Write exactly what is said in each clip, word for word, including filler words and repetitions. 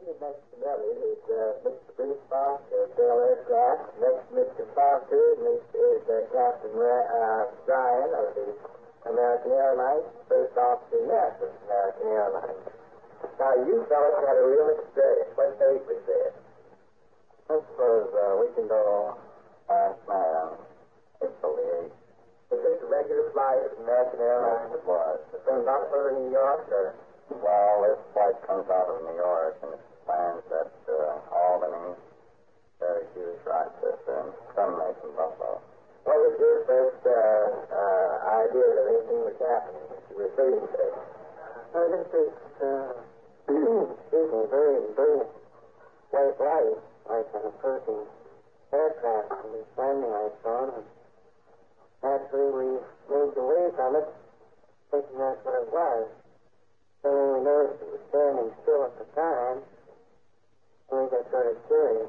next to Nellie is uh, Mister Bruce Foster, Bill Aircraft. Next to Mister Foster is, is uh, Captain uh, Bryan of the American Airlines, First Officer Ness of American Airlines. Now, you fellas had a real experience. What date was this? This was a week ago last night on April the eighth. Was this a regular flight of American Airlines? It was. From Buffalo, New York, or? Well, this flight comes out of New York, and it lands at uh, Albany, Syracuse, Rochester, and terminates in Buffalo. What was your first uh, uh, idea that anything was happening as you were sitting there? Well, this is, uh, excuse me, very brilliant white light, like an approaching aircraft was landing, I thought, and naturally we moved away from it, thinking that's what it was. So when we noticed it was standing still at the time, we got sort of curious.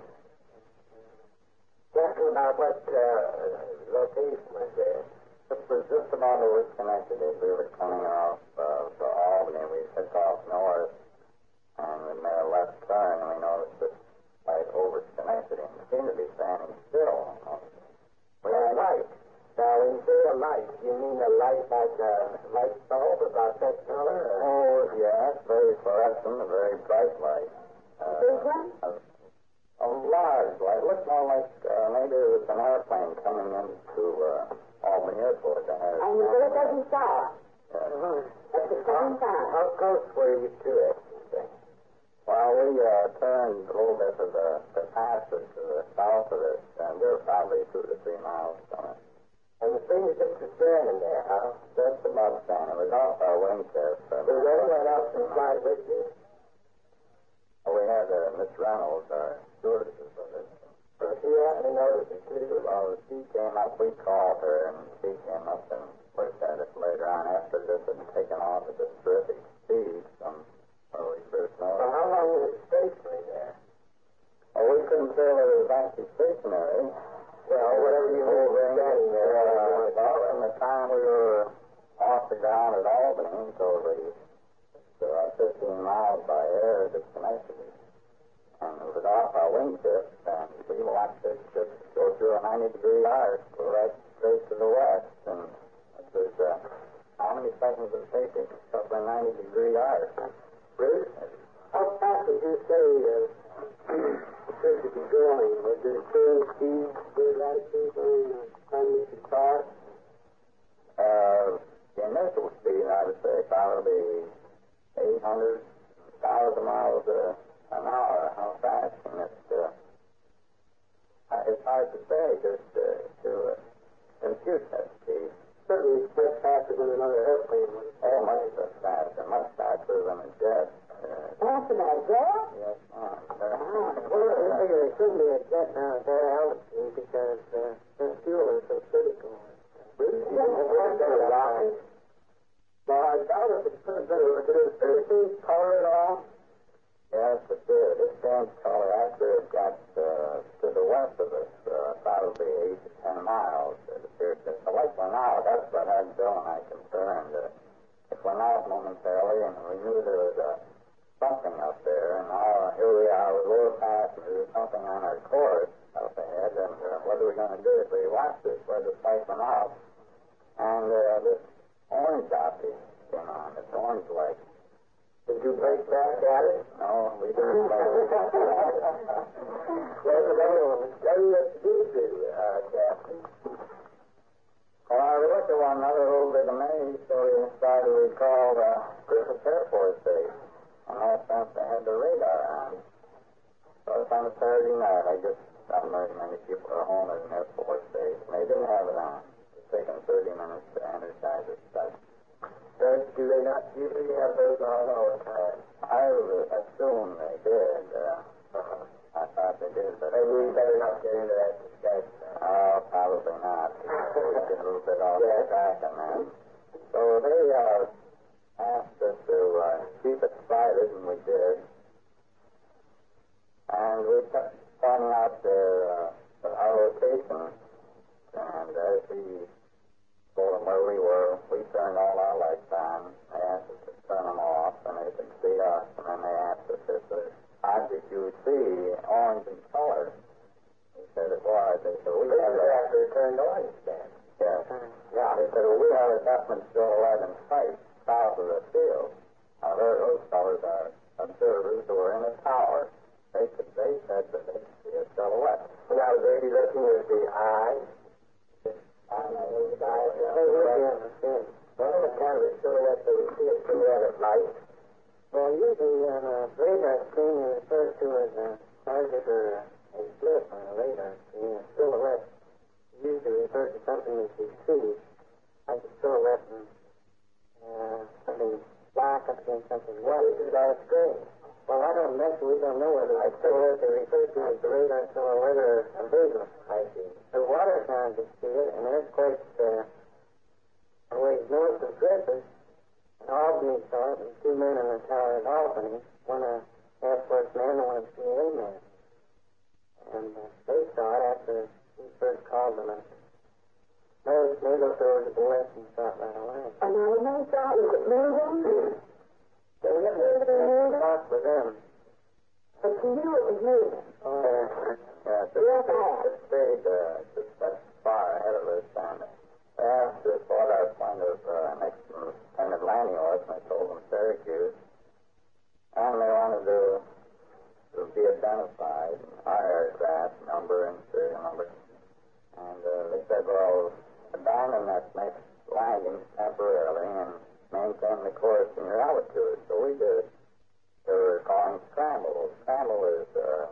Tell me about what uh, location was there. This was just about over Schenectady. We were coming off uh, to Albany. We took off north, and we made a left turn, and we noticed this light over Schenectady, and it seemed to be standing still. We had a light. Now, when you say a light, you mean a light like a light bulb about that color? Or? Oh, yes, very fluorescent, a very bright light. Uh, Big one? A, a large light. It looked more like uh, maybe it was an airplane coming into uh, Albany Airport. That has And the bullet doesn't stop. Yeah. That's the second time. How close were you to it, you think? Well, we uh, turned a little bit to the, the passes to the south of it, and we were probably two to three miles from it. And the thing is just standing there, huh? Just about standing. It was off our wingtip. Uh, Was anyone else in flight with you? well, we had uh, Miss Reynolds, our stewardess of it. Did she happen to notice it too? Well, she came up, we called her, and she came up and looked at it later on after this had taken off at this terrific speed from where we first Well, noticed. how long was it stationary there? Well, we couldn't tell that it was actually stationary. Well, whatever you were standing there. Uh, well, from the time we were off the ground at Albany until the uh, fifteen miles by air to Schenectady. And it was off our wingtip, and we watched it just go through a ninety degree arc, go right straight to the west. And it was, uh, how many seconds it take to cover a ninety degree arc? Bruce, how fast would you say uh, it should be going? Was it a change speed, good latitude, going a time you could start? Uh, the initial speed, I would say, probably eight hundred thousand miles uh, an hour. How fast can it, uh, it's hard to say, just uh, to uh, compute that speed. Certainly it's much faster than another airplane would. Oh, much faster, much faster than a jet. Uh, Faster than a jet? yes, ma'am. Very Well, I figure it couldn't be a jet now at that altitude because uh, the fuel is so critical. Bruce, you didn't have that rocket. Well, I doubt if it could have been. Did it change color at all? Yes, it did. It changed color after it got uh, to the west of us, uh, probably eight to ten miles. It appeared that the light went out. That's what had Bill and I concerned. Uh, it went out momentarily, and we knew there was uh, something up there. And now here we are with lower passengers, something on our course up ahead. And uh, what are we going to do if we watch this where the light went out? And uh, this orange object came on, this orange light. Did you break back at it? No, we didn't. Well, what do you do to, uh, Captain? Well, I looked at one another a little bit amazed, so we decided we'd call the Griffith Air Force Base. And that since they had the radar on. So it's on a Saturday night. I guess not very many people are home at an Air Force Base. And they didn't have it on. It's taken thirty minutes to energize it. But Does, do they not usually have those on all the time? I would assume they did. Uh, Uh-huh. I thought they did, but... Maybe we better not get into that discussion. Oh, probably not. We get a little bit off Yeah. the track on that. So they uh, asked us to uh, keep it sighted, and we did. And we kept pointing out their, uh, our location. And as we told them where we were, we turned all our lights on. They asked us to turn them off, and they could see us. And then they asked us if the object that you see orange in color. He said it was. They said, we have This is a... after it turned orange then. Yes. Yeah, they said, well, we have a definite silhouette in sight south of the field. Now, there, those fellows are observers who were in a tower. They could, they said that they could see a silhouette. Now, they be looking at the eye. I know those guys. They would be on the field. Well, what kind of a silhouette do we see? It's silhouette at night. Well, usually on a radar screen, you refer to as a target or a blip on a radar screen. A silhouette usually refers to something that you see, like a silhouette and uh, something black up against something white. This is our screen. Well, I don't mention, we don't know whether it's silhouette they refer to as the radar silhouette or a visual. I see. The water sounders see it, and they're quite uh, a ways north of Griffith. And Albany saw it, and two men in the tower at Albany, one a Air Force man and one a C I A man. And uh, they saw it after he first called them. And they, they looked over to the west and saw it right away. And now when they saw it, was it moving? They never heard it talk with them. But you knew it was moving. Oh, yeah. Yeah, it's Real just, fast. it stayed uh, just that far ahead of us, and they asked us what our point of uh, next intended landing was, and I told them Syracuse, and they wanted to, to be identified, our aircraft number and serial number, and uh, they said, well, abandon that next landing temporarily and maintain the course in your altitude. So we did. They were calling scramble. Scramble is uh,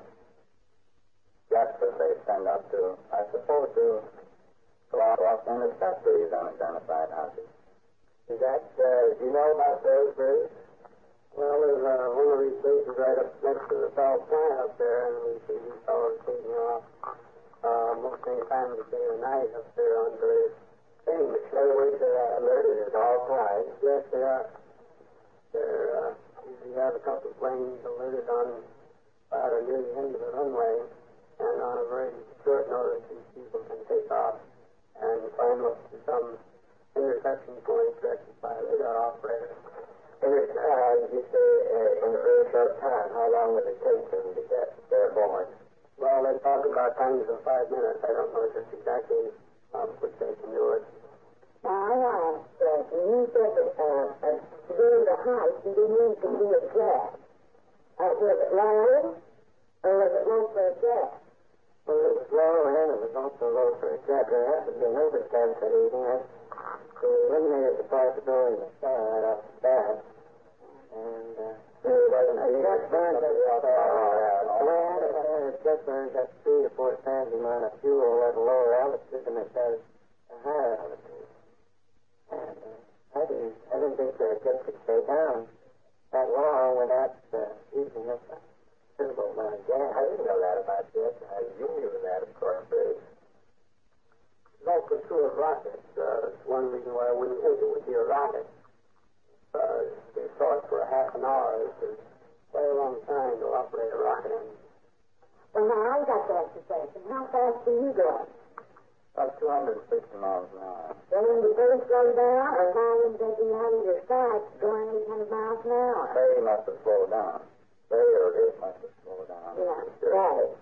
jets that they send up to, I suppose, to go out off to intercept these unidentified objects. Is that, uh, do you know about those, Bruce? Well, there's uh, one of these bases right up next to the Bell plant up there, and we see these fellows taking off uh, most any time of the day or night up there on various things. In other words, they're alerted at all times. Yes, they are. They're, uh, usually have a couple of planes alerted on about or near the end of the runway, and on a very short notice, these people can take off and climb up to some intersection point directed by a radar operator. In a, uh, you say, uh, in a very short time, how long would it take them to get airborne? Well, they talk about times of five minutes. I don't know just exactly how quick they can do it. Now, I asked, uh, you said that uh, uh, to do the height, you didn't need to do a jet. Uh, was it low, or was it low for a jet? Well, it was low, and it was also low for a jet. There has to be an overcast that evening. They eliminated the possibility of a star right off the bat. And, uh, It wasn't a jet burns at uh, well, a jet burns at three to four times the amount of fuel at a lower altitude than it does at a higher altitude. And uh, I didn't, I didn't think the jet could stay down that long without uh, using up a considerable amount of gas. I didn't know that about this. Uh, you knew that, of course, Bruce. It's also true of rockets. Uh, it's one reason why I wouldn't think it would be a rocket. Uh, they saw it for a half an hour. It's quite a long time to operate a rocket engine. Well, now, I got to ask you a question. How fast are you going? About two hundred fifty miles an hour. Well, when you first slow down, or how long does you have your sights going eight hundred miles an hour? They must have slowed down. They or it must have slowed down. Yeah, Sure. right.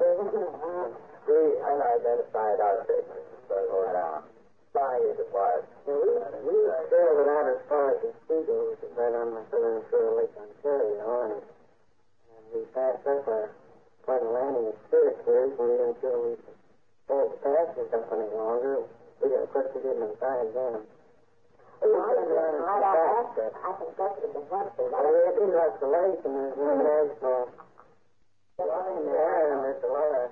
We unidentified objects slowed down. Flying as it was. Yeah, we, we sailed it out as far as the Seagull, which is right on the southern shore of Lake Ontario, and, and we passed up our point of landing at Syracuse, and until we could hold the passengers up any longer, we didn't put it in the side then. Well, I was looking right out after it. I think that would have been wonderful. Well, we had been across the lake, and there's an international line there, and there's a lot of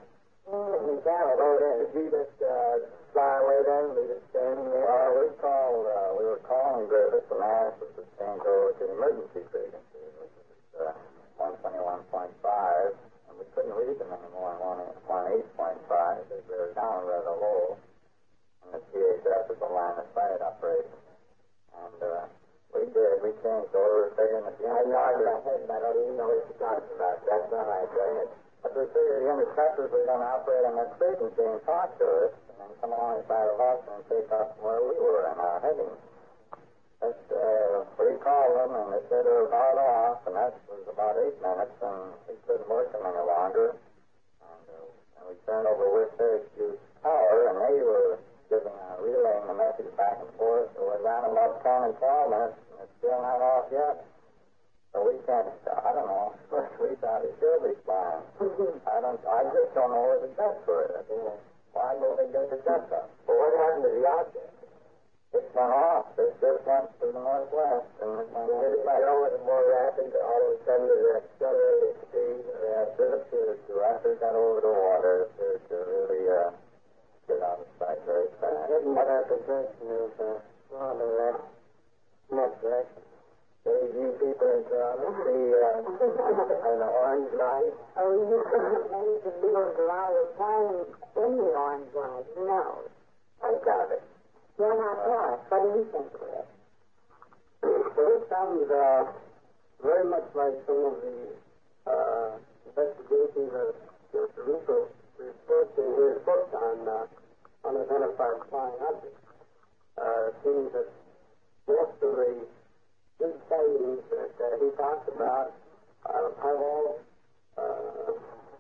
Oh, did you just uh, fly away then? Leave it standing there? Uh, we called, uh, we were calling Griffith and asked us to change over to the emergency frequency, which is uh, one twenty-one point five, and we couldn't read them anymore in one eight point five. They were down rather low, and the T H F is a line of sight operation. And uh, we did, we changed over, figuring that the I nodded my interceptors, head, and I don't even know what you're talking about. That's all right. Go ahead. but we figured the interceptors were going to operate on that frequency and talk to us, and then come alongside of us and take off from where we were and our heading. But uh, we called them, and they said they were about off, and that was about eight minutes, and we couldn't work them any longer. And, uh, and we turned over with Syracuse Power, and they were giving, uh, relaying the message back and forth. So we ran about ten and twelve minutes, and it's still not off yet. So we can't, I don't know, we thought it should be flying. I don't, I just don't know where the jets were. Yeah. Why don't they get the jets up? Well, what happened to the object? It went off. It just went to the northwest, and it went Did it back. go with more rapid, all of a sudden it accelerated speed? Yes, it appeared to. After it got over the water, it appeared to really uh, get out of sight very fast. Didn't what our projection is uh, on the left, next direction. These you people in Toronto see uh, an orange light. Oh, you maybe the little guy was flying in the orange light. No. I got it. You're not lost. What do you think of it? Well, it sounds uh, very much like some of the uh, investigations that Mister Russo reports in his book on uh, unidentified flying objects. Uh, it seems that most of the big sightings that uh, he talks about uh, have all uh,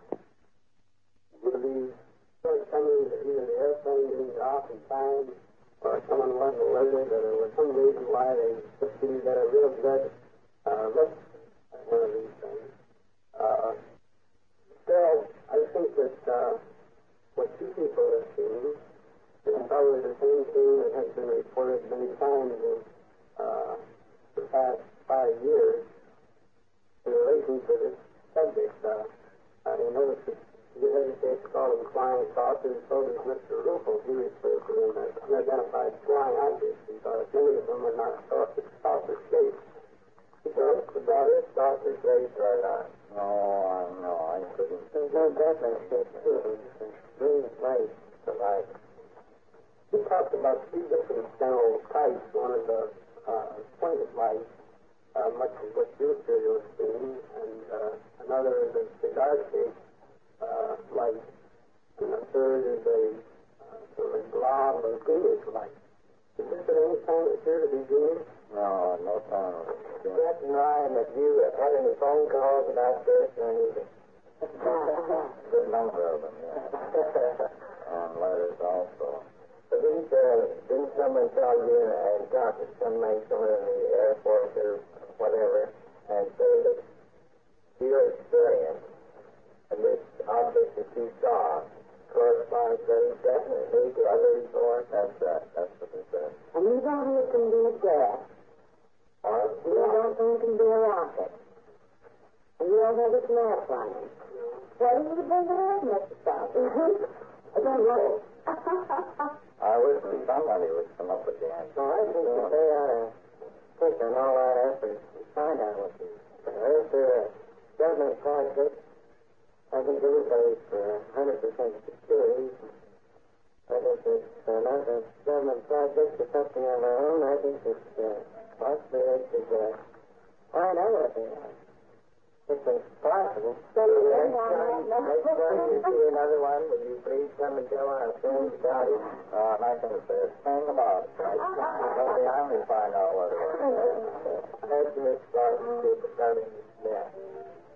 these shortcomings that either the airplane didn't go off in time, or someone wasn't alerted, or there was some reason why they didn't get a real good uh, look at one of these things. Uh, still, I think that uh, what you people have seen is probably the same thing that has been reported many times in uh, the past five years in relation to this subject. Uh, uh, you notice that you hesitate to call them flying saucers, so does Mister Ruffle. He refers to them as unidentified flying objects because many of them are not saucer, saucer shaped. He talks about it, saucer shaped or not. No, I no, I couldn't. There's no definite shape to them. Brilliant light to light. He talked about three different general types. One is a uh, pointed light, uh, much as what you have seen, and uh, another is a cigar-shaped uh, light, and a third is a uh, sort of a glob or greenish light. Did this at any time appear to be green? No, no time. Jack and Ryan, have you had any phone calls about this or anything? Good number of them, yeah. And letters also. But didn't, uh, didn't someone tell you and talk to somebody, someone in the Air Force or whatever, and say that your experience and this object that you saw corresponds very definitely to other reports? That's right. That's what they said. And you don't think it can be a jet. Or You don't think it can be a rocket. And you don't think it's an airplane. What do you think it is, Mister Saucer? I don't know. I wish that somebody would come up with the answer. So I think that they ought to put in all that effort to find out what these are. If they're a government project, I think everybody's for one hundred percent security. But if it's uh, not a government project or something of our own, I think it's uh, possibly they should uh, find out what they are. If it's possible. So the next time, next time you see another one, will you please come and tell our friends about it? Uh, I'm not going to say a thing about it. I Let the Army find out what it was. Thank you, Miss Clark, for coming. Yeah.